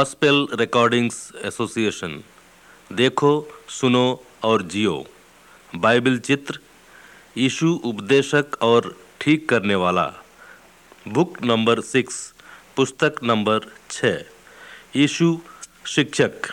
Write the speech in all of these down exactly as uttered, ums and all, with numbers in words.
Gospel recordings association. देखो, सुनो और जियो। बाइबल चित्र, यीशु उपदेशक और ठीक करने वाला। बुक नंबर सिक्स, पुस्तक नंबर छः, यीशु शिक्षक।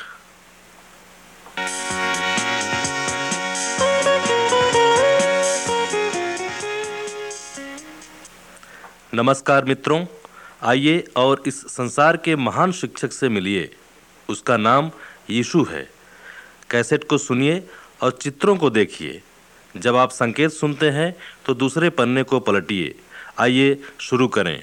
नमस्कार मित्रों, आइए और इस संसार के महान शिक्षक से मिलिए। उसका नाम यीशु है। कैसेट को सुनिए और चित्रों को देखिए। जब आप संकेत सुनते हैं तो दूसरे पन्ने को पलटिए। आइए शुरू करें।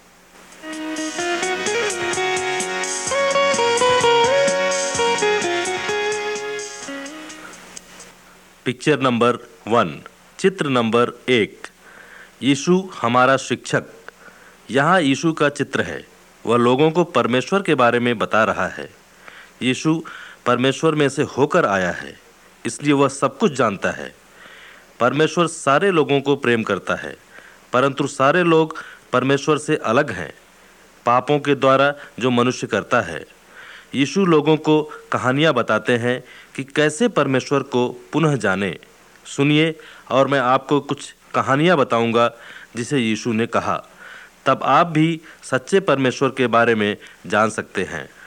पिक्चर नंबर वन, चित्र नंबर एक, यीशु हमारा शिक्षक। यहाँ यीशु का चित्र है। वह लोगों को परमेश्वर के बारे में बता रहा है। यीशु परमेश्वर में से होकर आया है, इसलिए वह सब कुछ जानता है। परमेश्वर सारे लोगों को प्रेम करता है, परंतु सारे लोग परमेश्वर से अलग हैं, पापों के द्वारा जो मनुष्य करता है। यीशु लोगों को कहानियाँ बताते हैं कि कैसे परमेश्वर को पुनः जाने। सुनिए और मैं आपको कुछ कहानियाँ बताऊंगा जिसे यीशु ने कहा, तब आप भी सच्चे परमेश्वर के बारे में जान सकते हैं।